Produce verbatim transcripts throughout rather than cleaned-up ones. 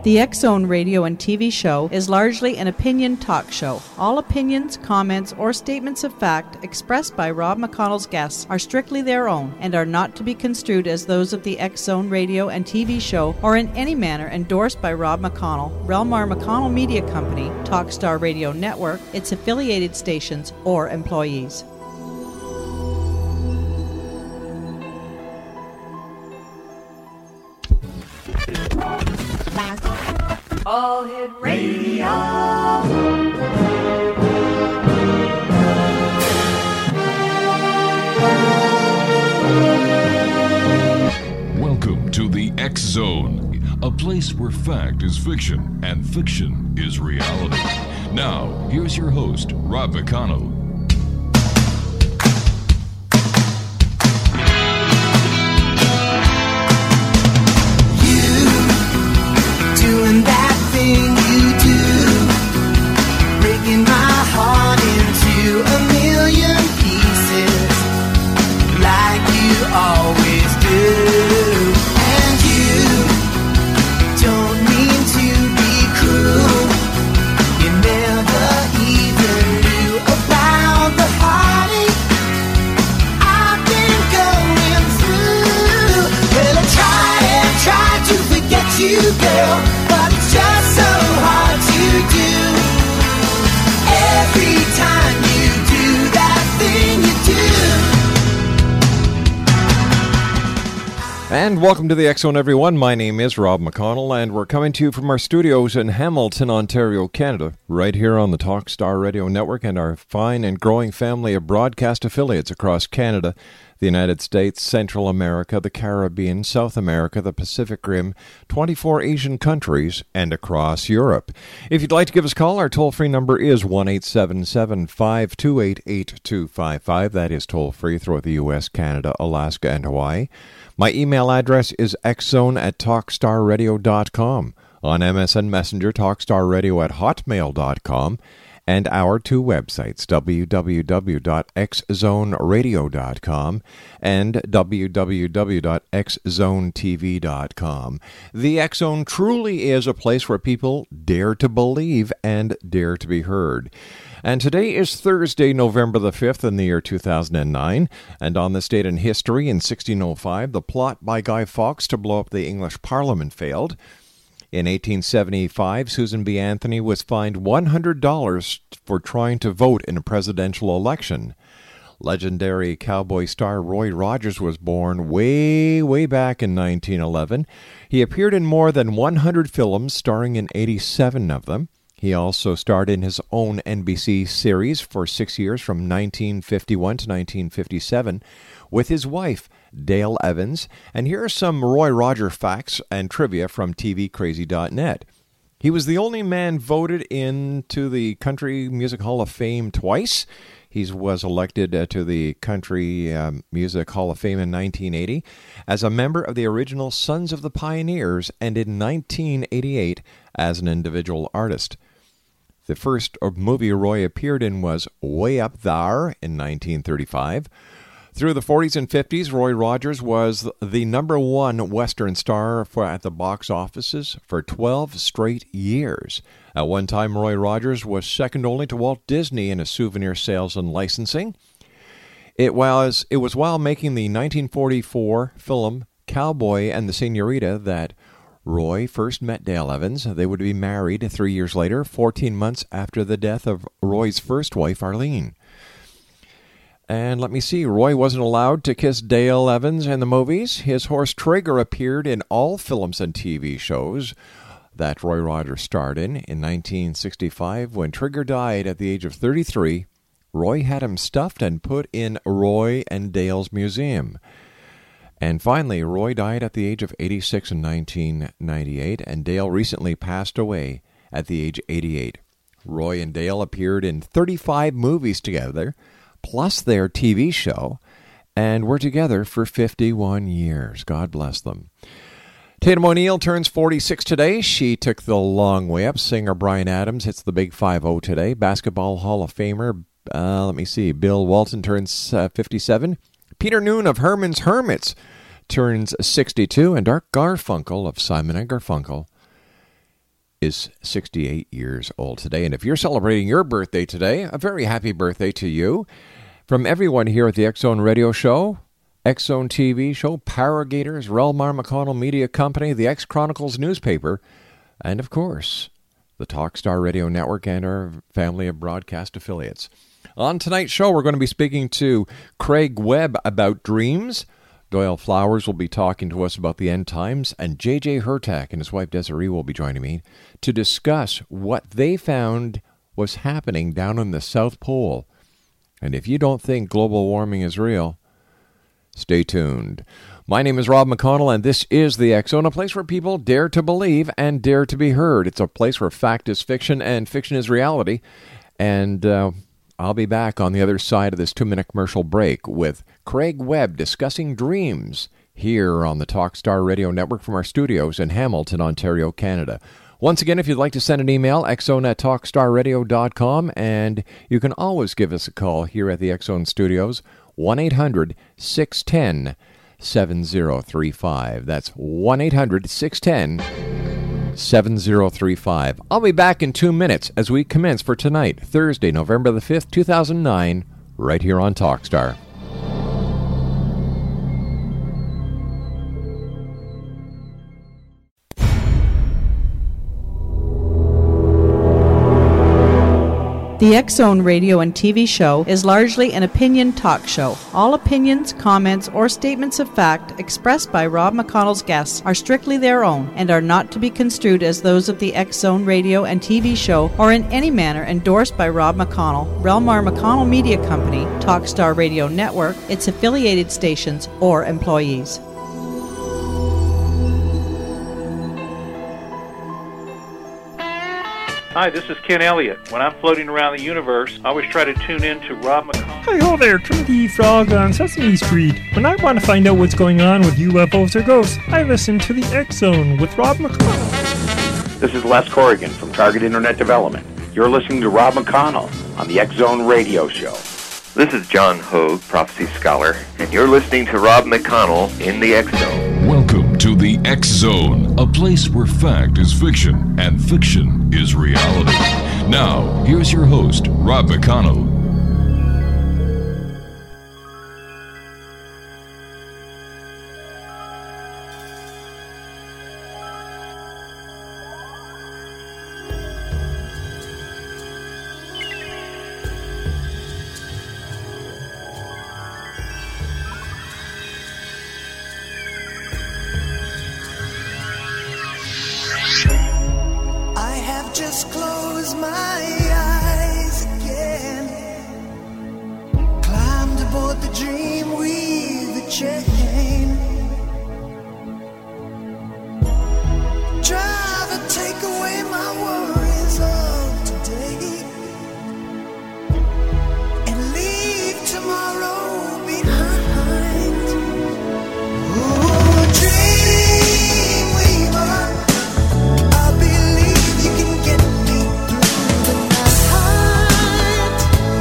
The X-Zone radio and T V show is largely an opinion talk show. All opinions, comments, or statements of fact expressed by Rob McConnell's guests are strictly their own and are not to be construed as those of the X-Zone radio and T V show or in any manner endorsed by Rob McConnell, Relmar McConnell Media Company, Talkstar Radio Network, its affiliated stations, or employees. All Hit Radio. Welcome to the X-Zone, a place where fact is fiction and fiction is reality. Now, here's your host, Rob McConnell. Doing that thing you do, breaking my heart into a million pieces, like you always do. And you don't mean to be cruel, you never even knew about the heartache I've been going through. Well, I tried and tried to forget you, girl, but it's just so hard to do. Every time you do that thing you do. And welcome to the X-Zone, everyone. My name is Rob McConnell, and we're coming to you from our studios in Hamilton, Ontario, Canada, right here on the Talkstar Radio Network and our fine and growing family of broadcast affiliates across Canada, the United States, Central America, the Caribbean, South America, the Pacific Rim, twenty-four Asian countries, and across Europe. If you'd like to give us a call, our toll-free number is one eight seven seven, five two eight, eight two five five. That is toll-free throughout the U S, Canada, Alaska, and Hawaii. My email address is xzone at talkstarradio dot com. On M S N Messenger, talkstarradio at hotmail dot com. And our two websites, w w w dot x zone radio dot com and w w w dot x zone t v dot com. The X-Zone truly is a place where people dare to believe and dare to be heard. And today is Thursday, November the fifth in the year two thousand nine, and on this date in history, in sixteen oh five, the plot by Guy Fawkes to blow up the English Parliament failed. In eighteen seventy-five, Susan B. Anthony was fined one hundred dollars for trying to vote in a presidential election. Legendary cowboy star Roy Rogers was born way, way back in nineteen eleven. He appeared in more than one hundred films, starring in eighty-seven of them. He also starred in his own N B C series for six years from nineteen fifty-one to nineteen fifty-seven with his wife, Dale Evans. And here are some Roy Rogers facts and trivia from T V Crazy dot net. He was the only man voted into the Country Music Hall of Fame twice. He was elected uh, to the Country um, Music Hall of Fame in nineteen eighty as a member of the original Sons of the Pioneers, and in nineteen eighty-eight as an individual artist. The first movie Roy appeared in was Way Up Thar in nineteen thirty-five. Through the forties and fifties, Roy Rogers was the number one Western star for, at the box offices for twelve straight years. At one time, Roy Rogers was second only to Walt Disney in his souvenir sales and licensing. It was, it was while making the nineteen forty-four film Cowboy and the Senorita that Roy first met Dale Evans. They would be married three years later, fourteen months after the death of Roy's first wife, Arlene. And let me see, Roy wasn't allowed to kiss Dale Evans in the movies. His horse Trigger appeared in all films and T V shows that Roy Rogers starred in. In nineteen sixty-five, when Trigger died at the age of thirty-three, Roy had him stuffed and put in Roy and Dale's museum. And finally, Roy died at the age of eighty-six in nineteen ninety-eight, and Dale recently passed away at the age of eighty-eight. Roy and Dale appeared in thirty-five movies together, plus their T V show, and were together for fifty-one years. God bless them. Tatum O'Neal turns forty-six today. She took the long way up. Singer Bryan Adams hits the big five oh today. Basketball Hall of Famer, uh, let me see, Bill Walton turns uh, fifty-seven. Peter Noon of Herman's Hermits turns sixty-two, and Art Garfunkel of Simon and Garfunkel is sixty-eight years old today. And if you're celebrating your birthday today, a very happy birthday to you. From everyone here at the X-Zone Radio Show, X-Zone T V Show, Power Gators, Relmar McConnell Media Company, the X-Chronicles newspaper, and of course, the Talkstar Radio Network and our family of broadcast affiliates. On tonight's show, we're going to be speaking to Craig Webb about dreams. Doyle Flowers will be talking to us about the end times, and J J Hurtak and his wife Desiree will be joining me to discuss what they found was happening down on the South Pole. And if you don't think global warming is real, stay tuned. My name is Rob McConnell, and this is the X-Zone, a place where people dare to believe and dare to be heard. It's a place where fact is fiction and fiction is reality. And uh, I'll be back on the other side of this two-minute commercial break with Craig Webb discussing dreams here on the Talkstar Radio Network from our studios in Hamilton, Ontario, Canada. Once again, if you'd like to send an email, xzone at talkstar radio dot com, and you can always give us a call here at the X-Zone studios, one eight hundred six one zero seven zero three five. That's one eight hundred six one zero seven zero three five. I'll be back in two minutes as we commence for tonight, Thursday, November the fifth, two thousand nine, right here on Talkstar. The X-Zone radio and T V show is largely an opinion talk show. All opinions, comments, or statements of fact expressed by Rob McConnell's guests are strictly their own and are not to be construed as those of the X-Zone radio and T V show or in any manner endorsed by Rob McConnell, Relmar McConnell Media Company, Talkstar Radio Network, its affiliated stations, or employees. Hi, this is Ken Elliott. When I'm floating around the universe, I always try to tune in to Rob McConnell. Hi ho there, Timothy Frog on Sesame Street. When I want to find out what's going on with U F Os or ghosts, I listen to the X-Zone with Rob McConnell. This is Les Corrigan from Target Internet Development. You're listening to Rob McConnell on the X-Zone Radio Show. This is John Hogue, Prophecy Scholar, and you're listening to Rob McConnell in the X-Zone. Welcome to the X-Zone, a place where fact is fiction and fiction is reality. Now, here's your host, Rob McConnell. Just close my eyes again. Climbed aboard the dream with a chain. Driver, take away my worries of today and leave tomorrow behind. Ooh, dream weaver, I believe you can get me through the night.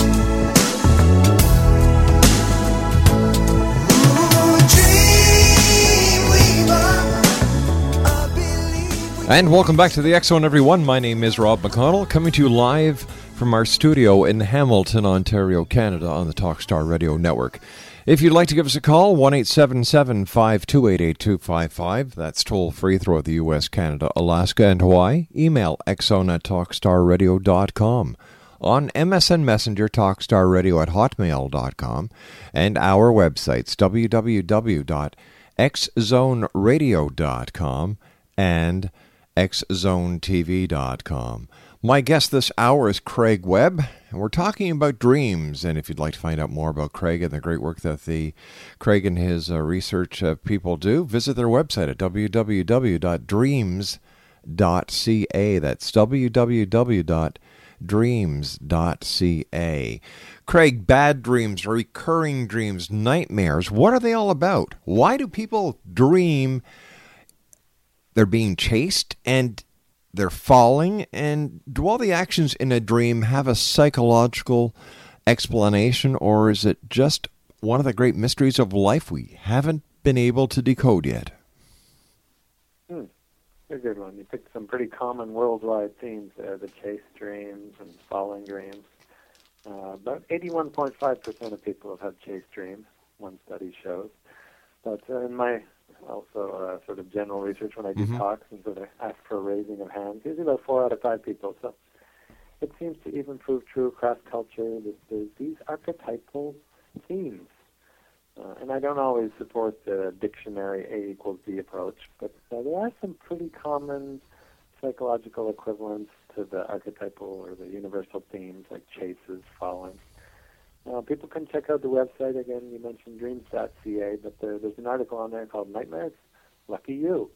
Ooh, dream weaver, I believe we And welcome back to the X-Zone, everyone. My name is Rob McConnell, coming to you live from our studio in Hamilton, Ontario, Canada, on the Talkstar Radio Network. If you'd like to give us a call, one eight seven seven, five two eight, eight two five five. That's toll-free throughout the U S, Canada, Alaska, and Hawaii. Email xzone at talkstar radio dot com. On M S N Messenger, talkstarradio at hotmail dot com. And our websites, w w w dot x zone radio dot com and x zone t v dot com. My guest this hour is Craig Webb, and we're talking about dreams. And if you'd like to find out more about Craig and the great work that the Craig and his uh, research uh, people do, visit their website at w w w dot dreams dot c a. That's w w w dot dreams dot c a. Craig, bad dreams, recurring dreams, nightmares, what are they all about? Why do people dream they're being chased and they're falling? And do all the actions in a dream have a psychological explanation, or is it just one of the great mysteries of life we haven't been able to decode yet? Hmm. a good one. You picked some pretty common worldwide themes there, the chase dreams and falling dreams. Uh, about eighty-one point five percent of people have had chase dreams, one study shows. But uh, in my also uh, sort of general research, when I do Mm-hmm. talks and sort of ask for a raising of hands, usually about four out of five people. So it seems to even prove true across culture that there's these archetypal themes. Uh, and I don't always support the dictionary A equals B approach, but uh, there are some pretty common psychological equivalents to the archetypal or the universal themes like chases, falling. Uh, people can check out the website. Again, you mentioned dreams dot c a, but there, there's an article on there called Nightmares. Lucky you.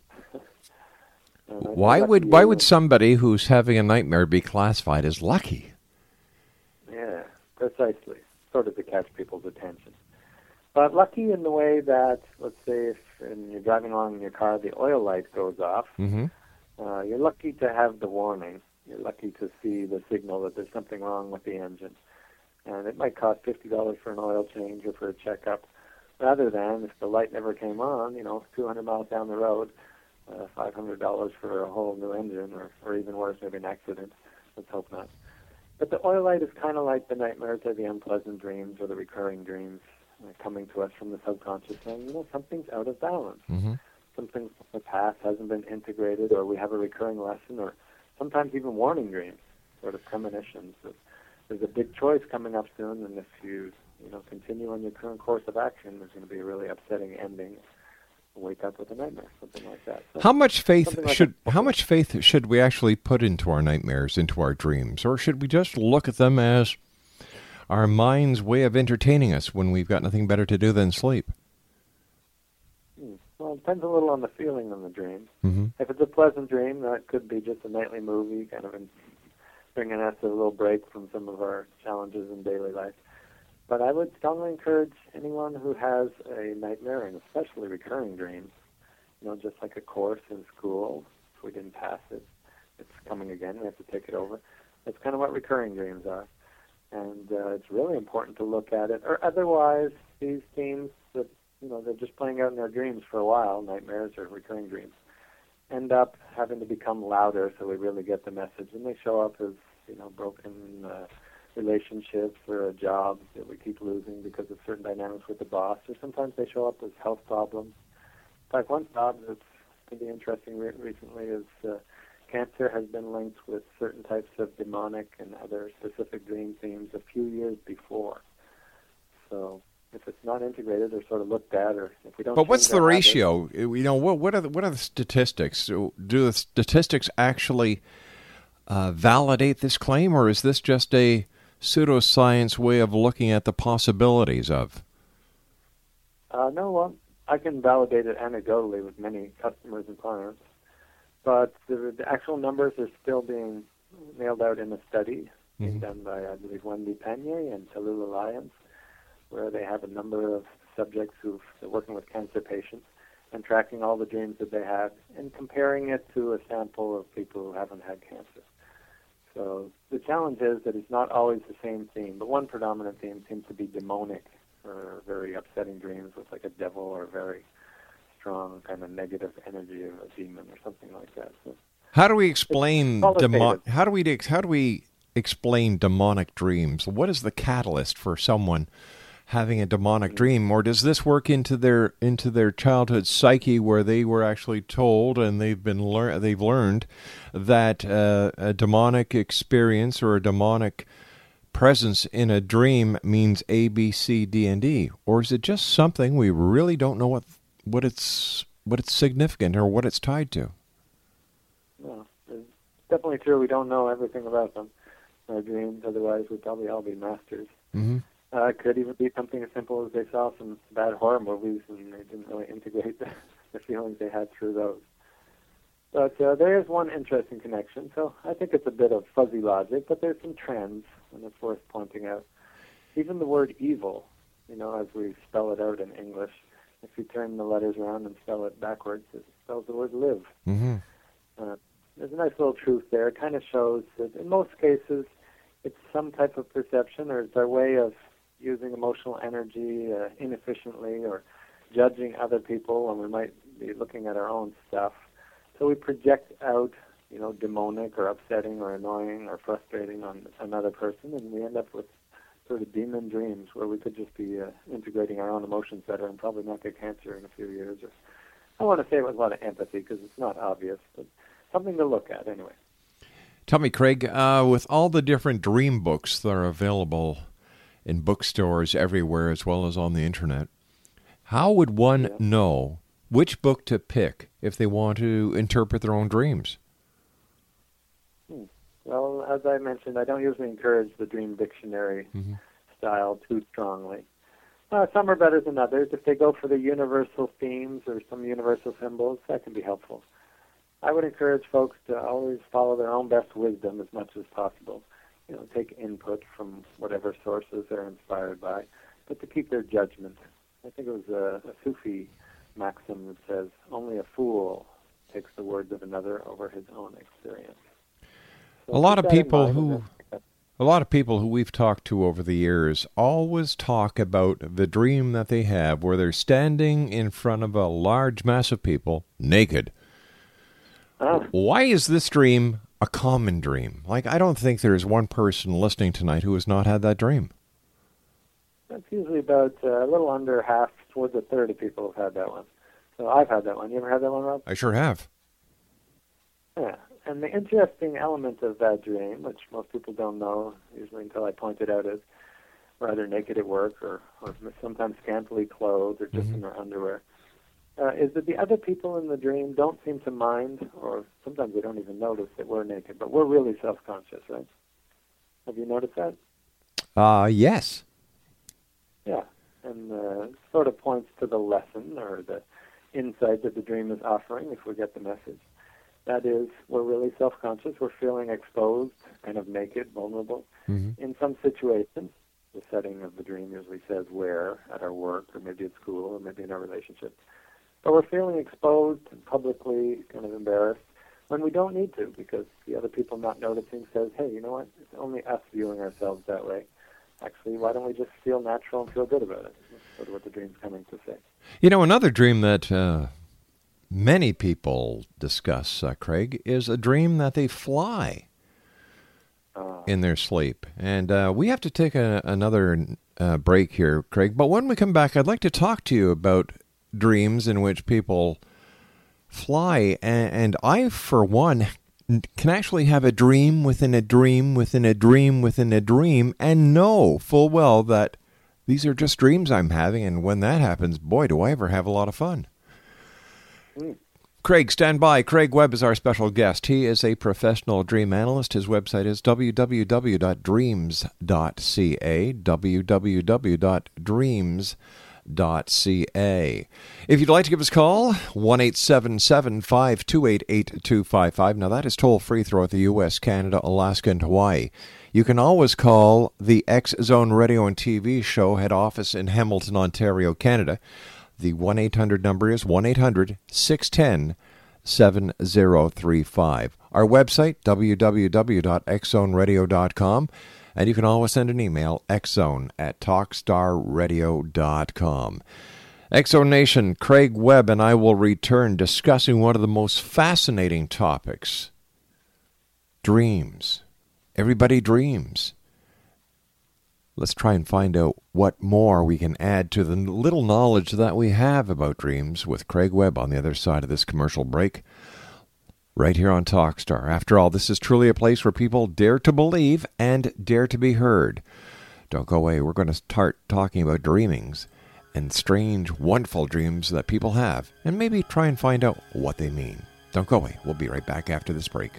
Why would why would somebody who's having a nightmare be classified as lucky? Yeah, precisely. Sort of to catch people's attention. But lucky in the way that, let's say, if and you're driving along in your car, the oil light goes off. Mm-hmm. Uh, you're lucky to have the warning. You're lucky to see the signal that there's something wrong with the engine. And it might cost fifty dollars for an oil change or for a checkup, rather than, if the light never came on, you know, two hundred miles down the road, uh, five hundred dollars for a whole new engine, or, or even worse, maybe an accident. Let's hope not. But the oil light is kind of like the nightmares or the unpleasant dreams or the recurring dreams uh, coming to us from the subconscious, saying, you know, something's out of balance. Mm-hmm. Something from the past hasn't been integrated, or we have a recurring lesson, or sometimes even warning dreams, sort of premonitions of there's a big choice coming up soon, and if you, you know, continue on your current course of action, there's going to be a really upsetting ending. Wake up with a nightmare, something like that. So how much faith like should a, how much faith should we actually put into our nightmares, into our dreams, or should we just look at them as our mind's way of entertaining us when we've got nothing better to do than sleep? Hmm. Well, it depends a little on the feeling in the dream. Mm-hmm. If it's a pleasant dream, that could be just a nightly movie, kind of in, bringing us a little break from some of our challenges in daily life. But I would strongly encourage anyone who has a nightmare, and especially recurring dreams, you know, just like a course in school, if we didn't pass it, it's coming again, we have to take it over. That's kind of what recurring dreams are. And uh, it's really important to look at it. Or otherwise, these themes that, you know, they're just playing out in our dreams for a while, nightmares or recurring dreams, end up having to become louder so we really get the message. And they show up as, you know, broken uh, relationships or a job that we keep losing because of certain dynamics with the boss, or sometimes they show up as health problems. In fact, one job that's going to be interesting re- recently is uh, cancer has been linked with certain types of demonic and other specific dream themes a few years before. So if it's not integrated or sort of looked at, or if we don't. But what's change the our ratio? habits, You know, what what are the, what are the statistics? Do the statistics actually uh, validate this claim, or is this just a pseudoscience way of looking at the possibilities of? Uh, no, well, I can validate it anecdotally with many customers and clients, but the, the actual numbers are still being nailed out in a study mm-hmm. being done by, I believe, Wendy Panier and Tallulah Lyons, where they have a number of subjects who've they're working with cancer patients and tracking all the dreams that they had and comparing it to a sample of people who haven't had cancer. So the challenge is that it's not always the same theme, but one predominant theme seems to be demonic, or very upsetting dreams with like a devil or very strong kind of negative energy of a demon or something like that. So how do we explain demon? How do we how do we explain demonic dreams? What is the catalyst for someone having a demonic mm-hmm. dream, or does this work into their into their childhood psyche, where they were actually told and they've been lear- they've learned that uh, a demonic experience or a demonic presence in a dream means A, B, C, D, and E, or is it just something we really don't know what what it's what it's significant or what it's tied to? No, it's definitely true. We don't know everything about them, our dreams. Otherwise, we'd probably all be masters. Mm-hmm. Uh, it could even be something as simple as they saw some bad horror movies and they didn't really integrate the, the feelings they had through those. But uh, there is one interesting connection. So I think it's a bit of fuzzy logic, but there's some trends, and it's worth pointing out. Even the word evil, you know, as we spell it out in English, if you turn the letters around and spell it backwards, it spells the word live. Mm-hmm. Uh, there's a nice little truth there. It kind of shows that in most cases it's some type of perception, or it's our way of using emotional energy uh, inefficiently, or judging other people when we might be looking at our own stuff So we project out, you know, demonic or upsetting or annoying or frustrating on another person, and we end up with sort of demon dreams where we could just be uh, integrating our own emotions better and probably not get cancer in a few years. Or, I want to say it with a lot of empathy because it's not obvious, but something to look at anyway. Tell me, Craig, uh, with all the different dream books that are available in bookstores everywhere as well as on the internet, how would one yeah. know which book to pick if they want to interpret their own dreams? Hmm. Well, as I mentioned, I don't usually encourage the dream dictionary mm-hmm. style too strongly. Uh, some are better than others. If they go for the universal themes or some universal symbols, that can be helpful. I would encourage folks to always follow their own best wisdom as much as possible. You know, take input from whatever sources they're inspired by, but to keep their judgment. I think it was a, a Sufi maxim that says, only a fool takes the words of another over his own experience. So a lot of people who... A lot of people who we've talked to over the years always talk about the dream that they have where they're standing in front of a large mass of people naked. Oh. Why is this dream a common dream? Like, I don't think there's one person listening tonight who has not had that dream. That's usually about uh, a little under half, towards a third of people have had that one. So I've had that one. You ever had that one, Rob? I sure have. Yeah. And the interesting element of that dream, which most people don't know, usually until I point it out, is rather naked at work or, or sometimes scantily clothed or just mm-hmm. in their underwear, uh, is that the other people in the dream don't seem to mind, or sometimes they don't even notice that we're naked, but we're really self-conscious, right? Have you noticed that? Uh, yes. Yeah, and uh, it sort of points to the lesson or the insight that the dream is offering, if we get the message. That is, we're really self-conscious. We're feeling exposed, kind of naked, vulnerable. Mm-hmm. In some situations, the setting of the dream usually says where, at our work, or maybe at school, or maybe in our relationship. But we're feeling exposed and publicly kind of embarrassed when we don't need to, because the other people not noticing says, hey, you know what, it's only us viewing ourselves that way. Actually, why don't we just feel natural and feel good about it? That's sort of what the dream's coming to say. You know, another dream that... Uh... many people discuss, uh, Craig, is a dream that they fly uh, in their sleep. And uh, we have to take a, another uh, break here, Craig. But when we come back, I'd like to talk to you about dreams in which people fly. And, and I, for one, can actually have a dream within a dream within a dream within a dream and know full well that these are just dreams I'm having. And when that happens, boy, do I ever have a lot of fun. Craig, stand by. Craig Webb is our special guest. He is a professional dream analyst. His website is w w w dot dreams dot c a, w w w dot dreams dot c a. If you'd like to give us a call, one eight seven seven, five two eight, eight two five five. Now, that is toll-free throughout the U S, Canada, Alaska, and Hawaii. You can always call the X-Zone Radio and T V show head office in Hamilton, Ontario, Canada. The one eight hundred number is one eight hundred, six one zero, seven zero three five. Our website, w w w dot x zone radio dot com. And you can always send an email, xzone at talkstar radio dot com. X-Zone Nation, Craig Webb and I will return discussing one of the most fascinating topics. Dreams. Everybody dreams. Let's try and find out what more we can add to the little knowledge that we have about dreams with Craig Webb on the other side of this commercial break, right here on Talkstar. After all, this is truly a place where people dare to believe and dare to be heard. Don't go away. We're going to start talking about dreamings and strange, wonderful dreams that people have, and maybe try and find out what they mean. Don't go away. We'll be right back after this break.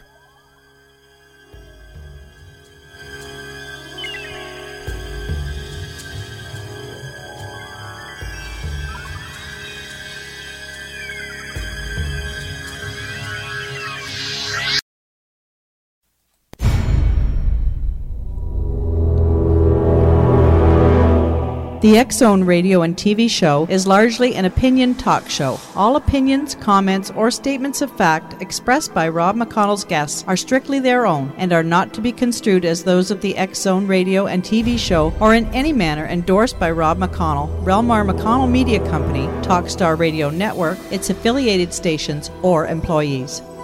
The X-Zone radio and T V show is largely an opinion talk show. All opinions, comments, or statements of fact expressed by Rob McConnell's guests are strictly their own and are not to be construed as those of the X-Zone radio and T V show or in any manner endorsed by Rob McConnell, Relmar McConnell Media Company, Talkstar Radio Network, its affiliated stations, or employees.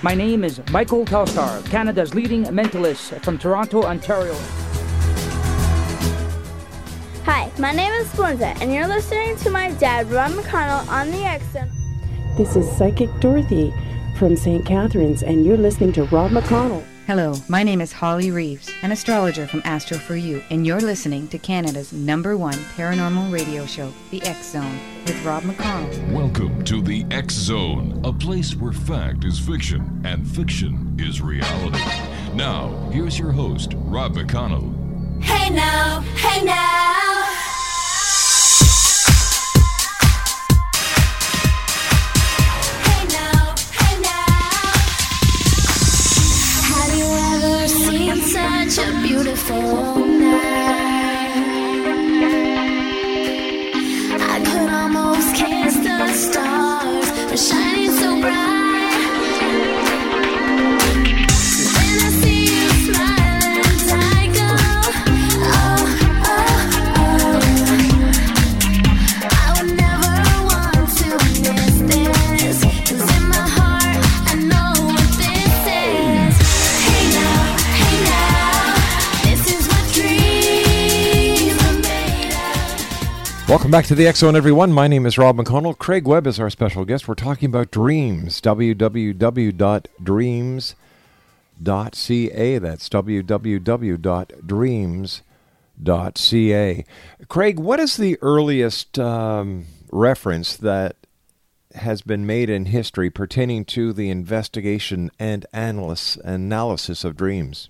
My name is Michael Telstar, Canada's leading mentalist from Toronto, Ontario. Hi, my name is Splenda, and you're listening to my dad, Rob McConnell, on the X-Zone. This is Psychic Dorothy from Saint Catharines, and you're listening to Rob McConnell. Hello, my name is Holly Reeves, an astrologer from Astro for You, and you're listening to Canada's number one paranormal radio show, The X-Zone, with Rob McConnell. Welcome to The X-Zone, a place where fact is fiction and fiction is reality. Now, here's your host, Rob McConnell. Hey now, hey now. Such a beautiful night. I could almost kiss the stars for shining so bright. When I see you smiling, I go, oh, oh, oh. I would never want to miss this, 'cause in my heart I know what this is. Hey now, hey now. Welcome back to the X-Zone, everyone. My name is Rob McConnell. Craig Webb is our special guest. We're talking about dreams. w w w dot dreams dot c a. That's w w w dot dreams dot c a. Craig, what is the earliest um, reference that has been made in history pertaining to the investigation and analysis, analysis of dreams?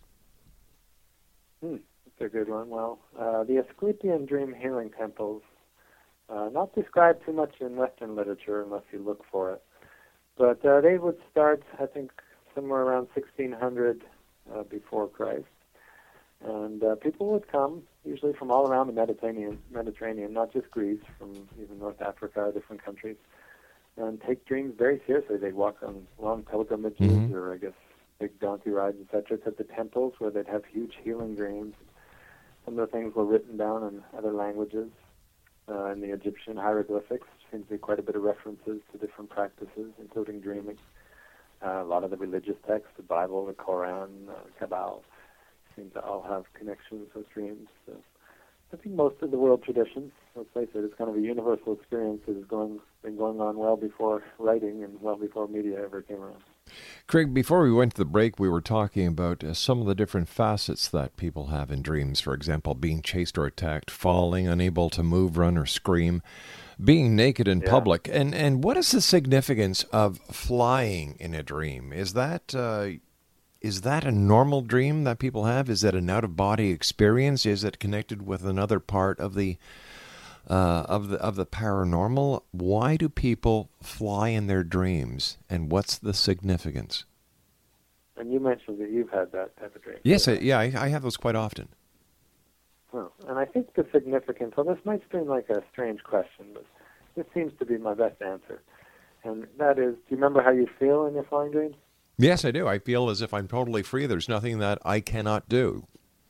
Hmm, that's a good one. Well, uh, the Asclepian dream healing temples, Uh, not described too much in Western literature unless you look for it. But uh, they would start, I think, somewhere around sixteen hundred uh, before Christ. And uh, people would come, usually from all around the Mediterranean, Mediterranean, not just Greece, from even North Africa, different countries, and take dreams very seriously. They'd walk on long pilgrimages mm-hmm. or, I guess, big donkey rides, et cetera, to the temples where they'd have huge healing dreams. Some of the things were written down in other languages. Uh, in the Egyptian hieroglyphics, seems to be quite a bit of references to different practices, including dreaming. Uh, a lot of the religious texts, the Bible, the Quran, uh, Kabbalah, seem to all have connections with dreams. So I think most of the world traditions, let's face it, it's kind of a universal experience that has going, been going on well before writing and well before media ever came around. Craig, before we went to the break, we were talking about uh, some of the different facets that people have in dreams. For example, being chased or attacked, falling, unable to move, run, or scream, being naked in yeah. public. And and what is the significance of flying in a dream? Is that uh, is that a normal dream that people have? Is that an out-of-body experience? Is it connected with another part of the Uh, of the of the paranormal? Why do people fly in their dreams, and what's the significance? And you mentioned that you've had that type of dream. Yes, I, yeah, I, I have those quite often. Well, and I think the significance, well, this might seem like a strange question, but this seems to be my best answer. And that is, do you remember how you feel in your flying dreams? Yes, I do. I feel as if I'm totally free. There's nothing that I cannot do.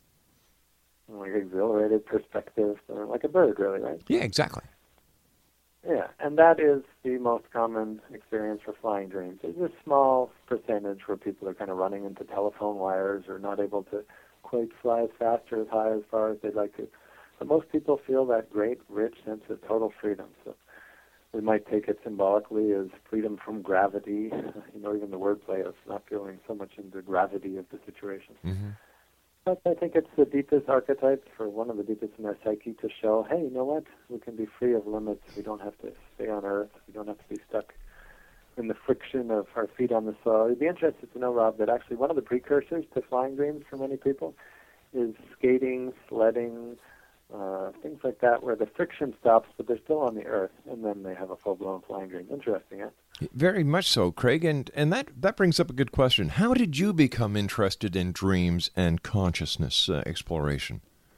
Like exhilarated perspective, like a bird, really, right? Yeah, exactly. Yeah, and that is the most common experience for flying dreams. There's a small percentage where people are kind of running into telephone wires or not able to quite fly as fast or as high as far as they'd like to. But most people feel that great, rich sense of total freedom. So we might take it symbolically as freedom from gravity, you know, even the wordplay of not feeling so much into gravity of the situation. Mm-hmm. But I think it's the deepest archetype, for one of the deepest in our psyche, to show, hey, you know what? We can be free of limits. We don't have to stay on Earth. We don't have to be stuck in the friction of our feet on the soil. You'd be interested to know, Rob, that actually one of the precursors to flying dreams for many people is skating, sledding, uh, things like that, where the friction stops, but they're still on the Earth, and then they have a full-blown flying dream. Interesting, eh? Very much so, Craig, and, and that, that brings up a good question. How did you become interested in dreams and consciousness uh, exploration?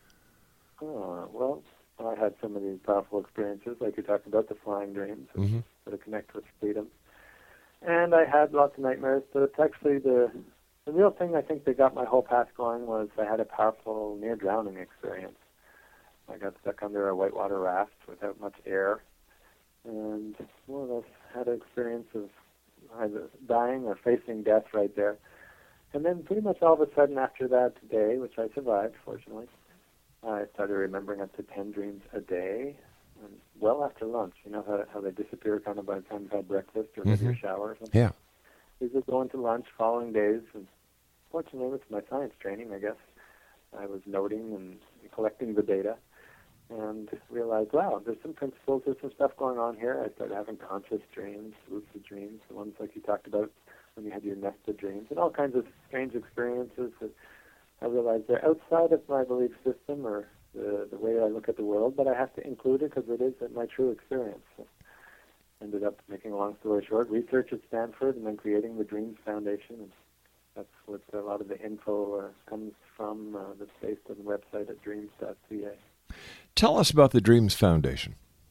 Uh, well, I had some of these powerful experiences, like you're talking about, the flying dreams, which mm-hmm. sort of connect with freedom. And I had lots of nightmares, but it's actually the, the real thing I think that got my whole path going was I had a powerful near-drowning experience. I got stuck under a whitewater raft without much air, and more or less had an experience of either dying or facing death right there. And then pretty much all of a sudden after that day, which I survived, fortunately, I started remembering up to ten dreams a day, and well after lunch. You know how, how they disappear kind of by the time you've had breakfast or maybe Mhm. a shower or something? Yeah. These would go into lunch following days, and fortunately with my science training, I guess, I was noting and collecting the data and realized, wow, there's some principles, there's some stuff going on here. I started having conscious dreams, lucid dreams, the ones like you talked about when you had your nested dreams, and all kinds of strange experiences that I realized they're outside of my belief system or the, the way I look at the world, but I have to include it because it is my true experience. So ended up, making a long story short, research at Stanford and then creating the Dreams Foundation. And that's what a lot of the info uh, comes from. Uh, that's based on the website at dreams dot c a. Tell us about the Dreams Foundation.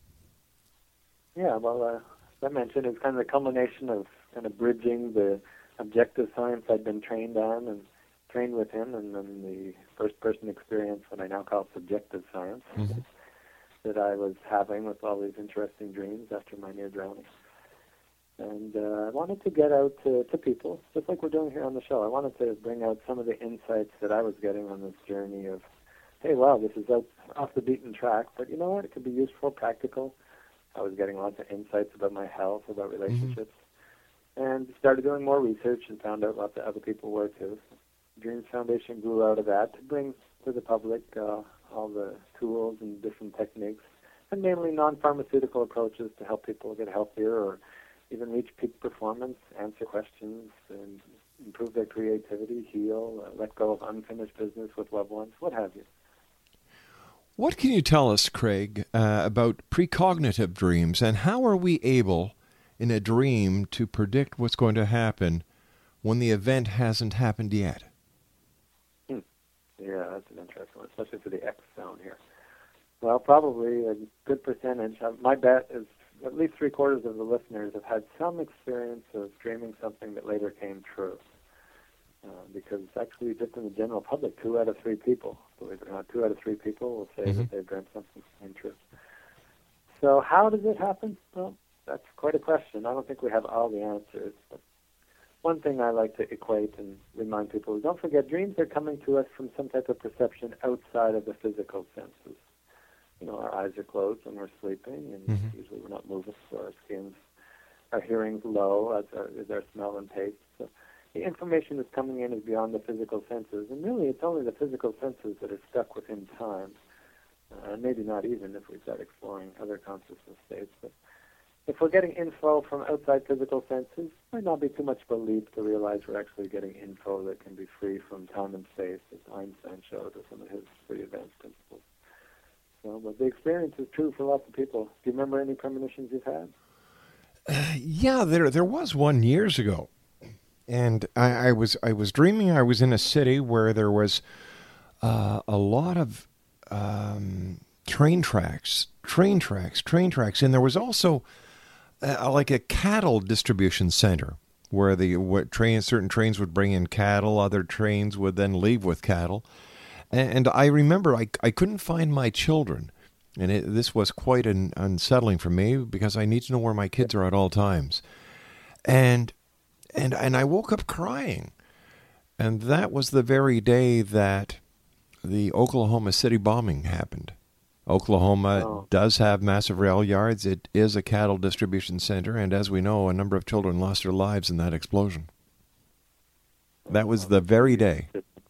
Yeah, well, uh, as I mentioned, it's kind of the culmination of kind of bridging the objective science I'd been trained on and trained within, and then the first-person experience, what I now call subjective science, Mm-hmm. that I was having with all these interesting dreams after my near drowning. And uh, I wanted to get out to, to people, just like we're doing here on the show. I wanted to bring out some of the insights that I was getting on this journey of, hey, wow, this is out, off the beaten track, but you know what? It could be useful, practical. I was getting lots of insights about my health, about relationships, and started doing more research and found out lots of other people were too. So Dreams Foundation grew out of that to bring to the public uh, all the tools and different techniques, and mainly non-pharmaceutical approaches to help people get healthier or even reach peak performance, answer questions, and improve their creativity, heal, uh, let go of unfinished business with loved ones, what have you. What can you tell us, Craig, uh, about precognitive dreams, and how are we able, in a dream, to predict what's going to happen when the event hasn't happened yet? Hmm. Yeah, that's an interesting one, especially for the X zone here. Well, probably a good percentage. Uh, my bet is at least three quarters of the listeners have had some experience of dreaming something that later came true. Uh, because actually, just in the general public, two out of three people, believe it or not, two out of three people will say Mm-hmm. that they've dreamt something that came true. So how does it happen? Well, that's quite a question. I don't think we have all the answers. But one thing I like to equate and remind people is, don't forget, dreams are coming to us from some type of perception outside of the physical senses. You know, our eyes are closed when we're sleeping, and Mhm. usually we're not moving, so our skin's, our hearing's low, as our, as our smell and taste. So the information that's coming in is beyond the physical senses, and really it's only the physical senses that are stuck within time, uh, and maybe not even if we start exploring other consciousness states. But if we're getting info from outside physical senses, it might not be too much of a leap to realize we're actually getting info that can be free from time and space, as Einstein showed with some of his pretty advanced principles. So, but the experience is true for lots of people. Do you remember any premonitions you've had? Uh, yeah, there there was one years ago, and I, I was I was dreaming I was in a city where there was uh, a lot of um, train tracks, train tracks, train tracks, and there was also uh, like a cattle distribution center where the what train certain trains would bring in cattle, other trains would then leave with cattle. And I remember I, I couldn't find my children, and it, this was quite an, unsettling for me because I need to know where my kids are at all times. And and and I woke up crying, and that was the very day that the Oklahoma City bombing happened. Oklahoma Oh. does have massive rail yards. It is a cattle distribution center, and as we know, a number of children lost their lives in that explosion. That was the very day.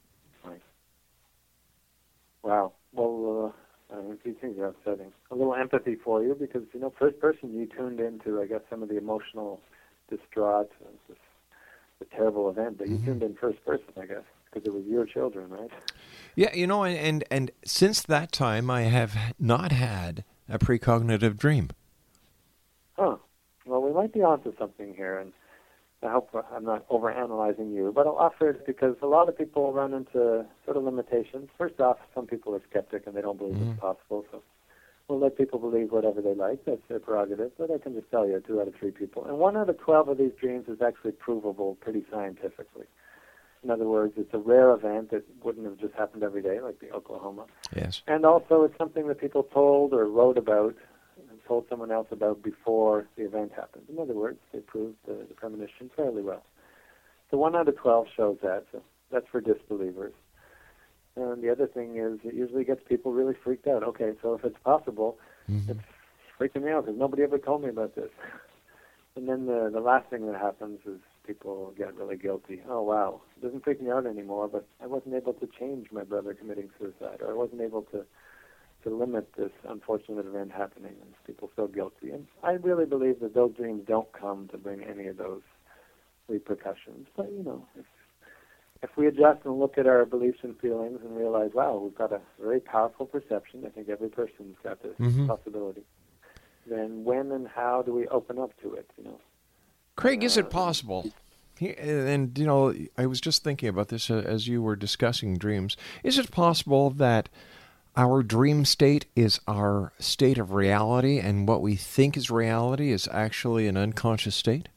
Wow. Well, uh, I mean, these things are upsetting. A little empathy for you because, you know, first person you tuned into, I guess, some of the emotional distraught, uh, this, the terrible event, but you tuned in first person, I guess, because it was your children, right? Yeah, you know, and, and, and since that time, I have not had a precognitive dream. Huh. Well, we might be onto something here, and I hope I'm not overanalyzing you, but I'll offer it because a lot of people run into sort of limitations. First off, some people are skeptic and they don't believe Mhm. it's possible, so we'll let people believe whatever they like. That's their prerogative, but I can just tell you, two out of three people. And one out of twelve of these dreams is actually provable pretty scientifically. In other words, it's a rare event that wouldn't have just happened every day, like the Oklahoma. Yes. And also, it's something that people told or wrote about told someone else about before the event happened. In other words, they proved the, the premonition fairly well. So one out of twelve shows that, so that's for disbelievers. And the other thing is it usually gets people really freaked out. Okay, so if it's possible, mm-hmm. it's freaking me out because nobody ever told me about this. And then the, the last thing that happens is people get really guilty. Oh, wow, it doesn't freak me out anymore, but I wasn't able to change my brother committing suicide, or I wasn't able to, to limit this unfortunate event happening, and people feel guilty. And I really believe that those dreams don't come to bring any of those repercussions. But, you know, if, if we adjust and look at our beliefs and feelings and realize, wow, we've got a very powerful perception, I think every person's got this mm-hmm. possibility, then when and how do we open up to it, you know? Craig, is it possible? And, you know, I was just thinking about this as you were discussing dreams. Is it possible that our dream state is our state of reality, and what we think is reality is actually an unconscious state?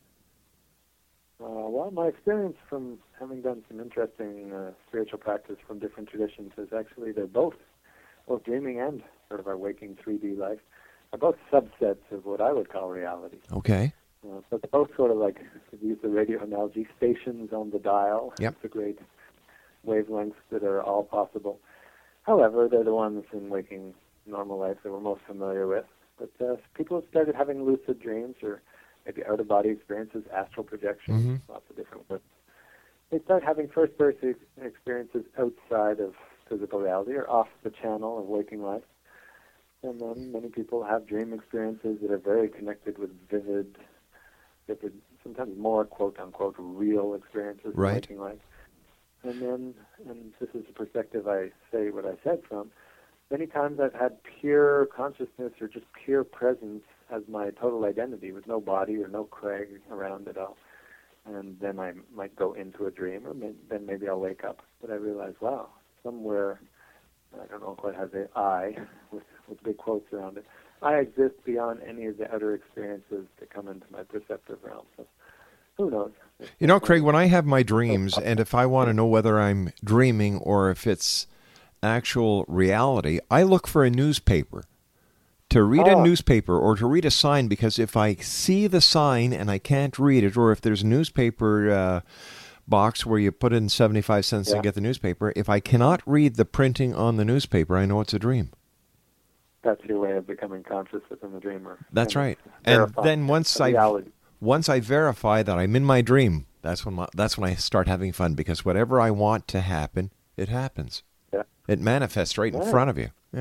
Uh, well, my experience from having done some interesting uh, spiritual practice from different traditions is actually they're both, both dreaming and sort of our waking three D life, are both subsets of what I would call reality. Okay. Uh, so they're both sort of like, to use the radio analogy, stations on the dial. Yep. It's a great wavelengths that are all possible. However, they're the ones in waking normal life that we're most familiar with. But uh, people have started having lucid dreams or maybe out-of-body experiences, astral projections, mm-hmm. lots of different words. They start having first-person experiences outside of physical reality or off the channel of waking life. And then many people have dream experiences that are very connected with vivid, vivid sometimes more quote-unquote real experiences right. of waking life. And then, and this is the perspective I say what I said from, many times I've had pure consciousness or just pure presence as my total identity with no body or no Craig around at all. And then I might go into a dream, or may, then maybe I'll wake up. But I realize, wow, somewhere, I don't know quite how to say I, with, with big quotes around it, I exist beyond any of the outer experiences that come into my perceptive realm. So who knows? You know, Craig, when I have my dreams, and if I want to know whether I'm dreaming or if it's actual reality, I look for a newspaper. To read oh. a newspaper or to read a sign, because if I see the sign and I can't read it, or if there's a newspaper uh, box where you put in seventy-five cents yeah. and get the newspaper, if I cannot read the printing on the newspaper, I know it's a dream. That's your way of becoming conscious within the dreamer. That's and right. And then once I reality. once I verify that I'm in my dream, that's when my, that's when I start having fun, because whatever I want to happen, it happens. Yeah. It manifests right in yeah. front of you. Yeah.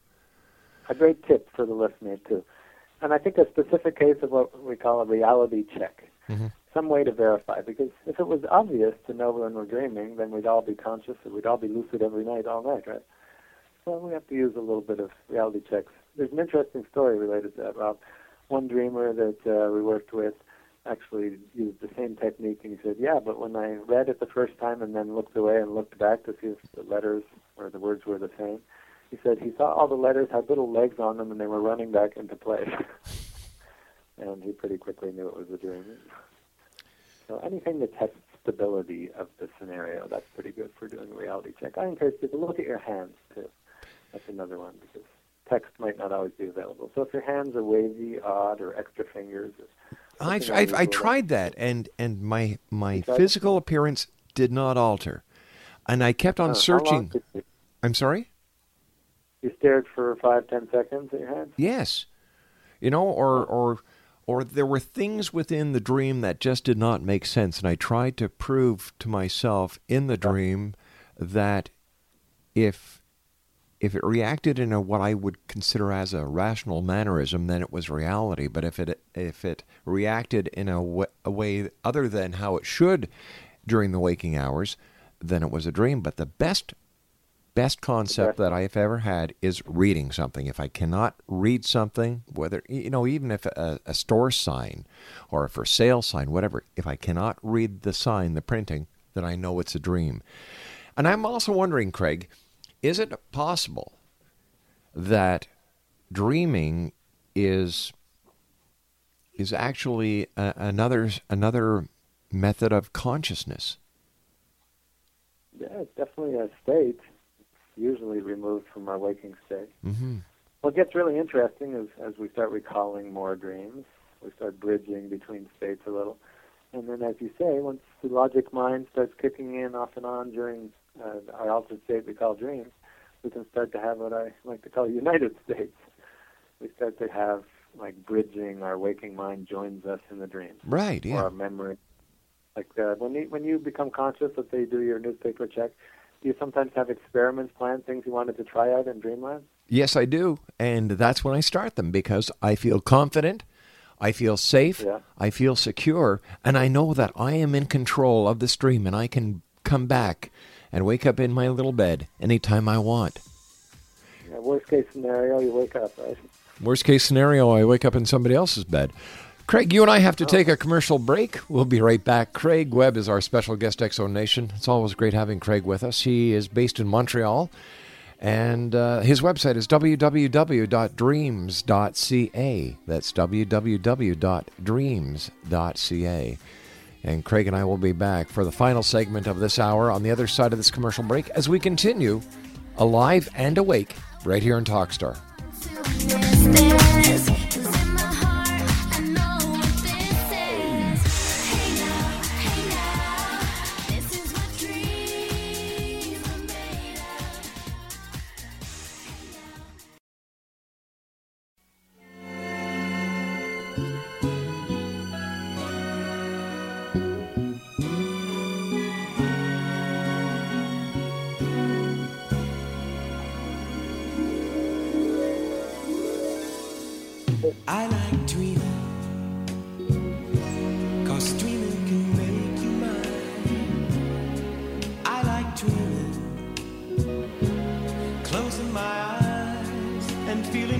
A great tip for the listener, too. And I think a specific case of what we call a reality check, mm-hmm. some way to verify. Because if it was obvious to know when we're dreaming, then we'd all be conscious and we'd all be lucid every night, all night, right? Well, we have to use a little bit of reality checks. There's an interesting story related to that, Rob. One dreamer that uh, we worked with actually used the same technique, and he said, yeah, but when I read it the first time and then looked away and looked back to see if the letters or the words were the same, he said he saw all the letters had little legs on them and they were running back into place. And he pretty quickly knew it was a dream. So anything that tests stability of the scenario, that's pretty good for doing a reality check. I encourage people to look at your hands, too. That's another one, because text might not always be available. So if your hands are wavy, odd, or extra fingers... Or I've, I've, I tried that, and, and my, my physical appearance did not alter. And I kept on uh, searching... I'm sorry? You stared for five, ten seconds at your hands? Yes. You know, or or or there were things within the dream that just did not make sense, and I tried to prove to myself in the dream that if if it reacted in a what I would consider as a rational mannerism, then it was reality. But if it if it reacted in a, w- a way other than how it should during the waking hours, then it was a dream. But the best Best concept that I've ever had is reading something. If I cannot read something, whether, you know, even if a, a store sign or a for sale sign, whatever, if I cannot read the sign, the printing, then I know it's a dream. And I'm also wondering, Craig, is it possible that dreaming is is actually a, another another method of consciousness? Yeah, it's definitely a state. Usually removed from our waking state. Mm-hmm. what gets really interesting is as we start recalling more dreams, we start bridging between states a little. And then, as you say, once the logic mind starts kicking in off and on during uh, our altered state we call dreams, we can start to have what I like to call united states. We start to have, like, bridging, our waking mind joins us in the dreams. Right, yeah. Or our memory. Like, uh, when, you, when you become conscious, let's say you do your newspaper check, do you sometimes have experiments planned, things you wanted to try out in dreamland? Yes, I do. And that's when I start them because I feel confident, I feel safe, yeah. I feel secure, and I know that I am in control of this dream and I can come back and wake up in my little bed anytime I want. Yeah, worst case scenario, you wake up, right? Worst case scenario, I wake up in somebody else's bed. Craig, you and I have to take a commercial break. We'll be right back. Craig Webb is our special guest, X Zone Nation. It's always great having Craig with us. He is based in Montreal, and uh, his website is w w w dot dreams dot c a. That's w w w dot dreams dot c a. And Craig and I will be back for the final segment of this hour on the other side of this commercial break as we continue alive and awake right here in Talkstar. I like dreaming, 'cause dreaming can make you mine. I like dreaming, closing my eyes and feeling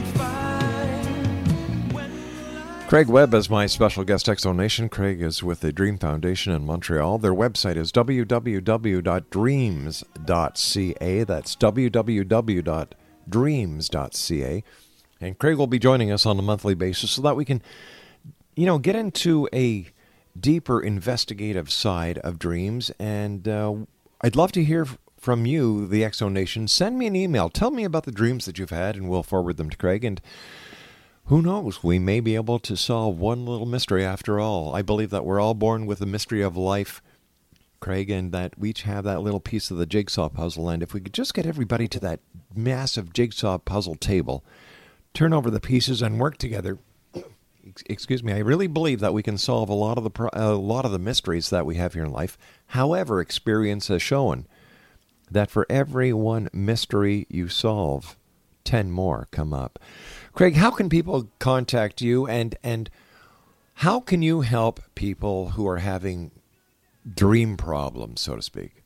fine. Craig Webb is my special guest, X Zone Nation. Craig is with the Dream Foundation in Montreal. Their website is w w w dot dreams dot c a. That's w w w dot dreams dot c a. And Craig will be joining us on a monthly basis so that we can, you know, get into a deeper investigative side of dreams. And uh, I'd love to hear from you, the X Zone Nation. Send me an email. Tell me about the dreams that you've had, and we'll forward them to Craig. And who knows, we may be able to solve one little mystery after all. I believe that we're all born with the mystery of life, Craig, and that we each have that little piece of the jigsaw puzzle. And if we could just get everybody to that massive jigsaw puzzle table, turn over the pieces and work together. Excuse me. I really believe that we can solve a lot of the pro- a lot of the mysteries that we have here in life. However, experience has shown that for every one mystery you solve, ten more come up. Craig, how can people contact you, and and how can you help people who are having dream problems, so to speak?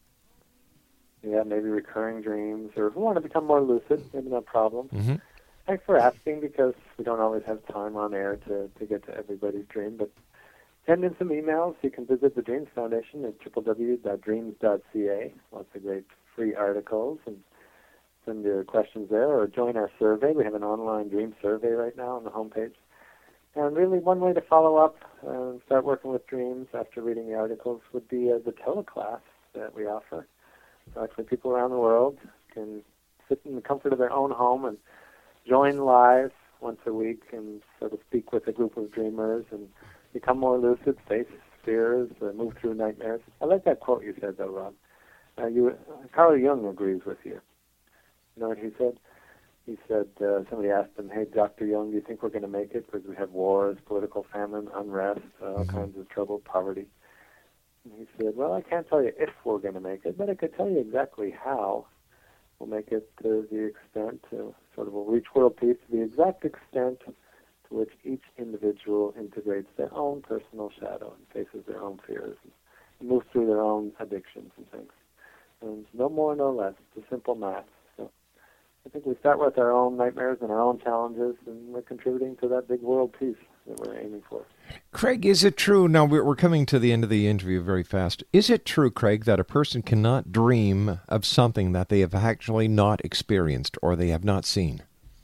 Yeah, maybe recurring dreams, or who want to become more lucid, maybe no problem. Mm-hmm. Thanks for asking, because we don't always have time on air to, to get to everybody's dream, but send in some emails. You can visit the Dreams Foundation at w w w dot dreams dot c a. Lots of great free articles, and send your questions there, or join our survey. We have an online dream survey right now on the homepage. And really, one way to follow up and start working with dreams after reading the articles would be uh, the teleclass that we offer. So actually, people around the world can sit in the comfort of their own home and join live once a week and sort of speak with a group of dreamers and become more lucid, face fears, uh, move through nightmares. I like that quote you said, though, Rob. Uh, you, uh, Carl Jung agrees with you. You know what he said? He said, uh, somebody asked him, hey, Doctor Jung, do you think we're going to make it? Because we have wars, political famine, unrest, uh, all mm-hmm. kinds of trouble, poverty. And he said, well, I can't tell you if we're going to make it, but I could tell you exactly how we'll make it to the extent, to sort of we'll reach world peace to the exact extent to which each individual integrates their own personal shadow and faces their own fears and moves through their own addictions and things. And no more, no less. It's a simple math. So I think we start with our own nightmares and our own challenges, and we're contributing to that big world peace that we're aiming for. Craig, is it true, now we're coming to the end of the interview very fast, is it true, Craig, that a person cannot dream of something that they have actually not experienced or they have not seen?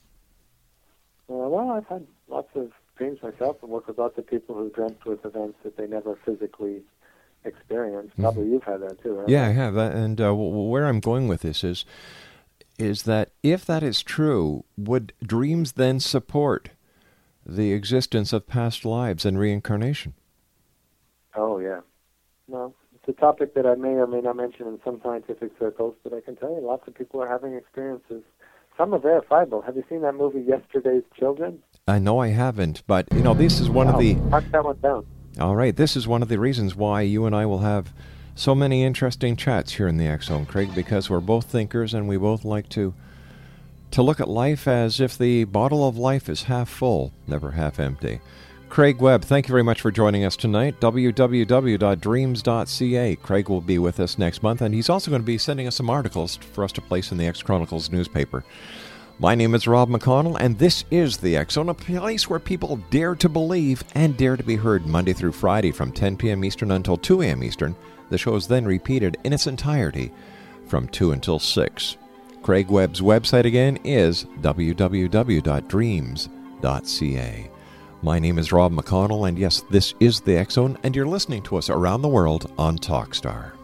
Uh, well, I've had lots of dreams myself and worked with lots of people who dreamt with events that they never physically experienced. Probably mm-hmm. you've had that too, right? Yeah, I have. And uh, where I'm going with this is, is that if that is true, would dreams then support the existence of past lives and reincarnation? Oh, yeah. No, it's a topic that I may or may not mention in some scientific circles, but I can tell you lots of people are having experiences. Some are verifiable. Have you seen that movie, Yesterday's Children? I know I haven't, but, you know, this is one wow. of the... Mark that one down. All right, this is one of the reasons why you and I will have so many interesting chats here in the X-Zone, Craig, because we're both thinkers and we both like to to look at life as if the bottle of life is half full, never half empty. Craig Webb, thank you very much for joining us tonight. w w w dot dreams dot c a. Craig will be with us next month, and he's also going to be sending us some articles for us to place in the X-Chronicles newspaper. My name is Rob McConnell, and this is the X-Zone, a place where people dare to believe and dare to be heard Monday through Friday from ten p.m. Eastern until two a.m. Eastern. The show is then repeated in its entirety from two until six. Craig Webb's website again is w w w dot dreams dot c a. My name is Rob McConnell, and yes, this is the X-Zone, and you're listening to us around the world on Talkstar.